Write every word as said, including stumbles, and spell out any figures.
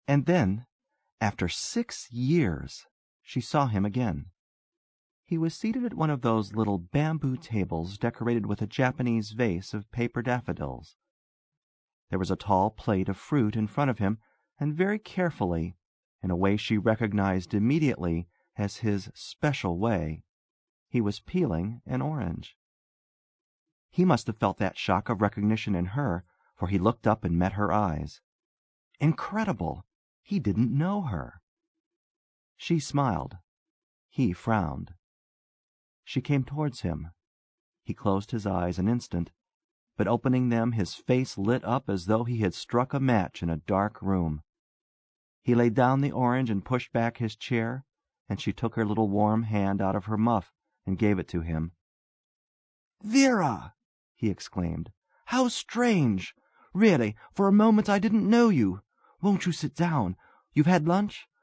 And then, after six years, she saw him again. He was seated at one of those little bamboo tables decorated with a Japanese vase of paper daffodils. There was a tall plate of fruit in front of him, and very carefully, in a way she recognized immediately as his special way, he was peeling an orange. He must have felt that shock of recognition in her, for he looked up and met her eyes. Incredible! He didn't know her. She smiled. He frowned. She came towards him. He closed his eyes an instant, but opening them his face lit up as though he had struck a match in a dark room. He laid down the orange and pushed back his chair, and she took her little warm hand out of her muff and gave it to him. "Vera!" he exclaimed. "How strange! Really, for a moment I didn't know you. Won't you sit down? You've had lunch?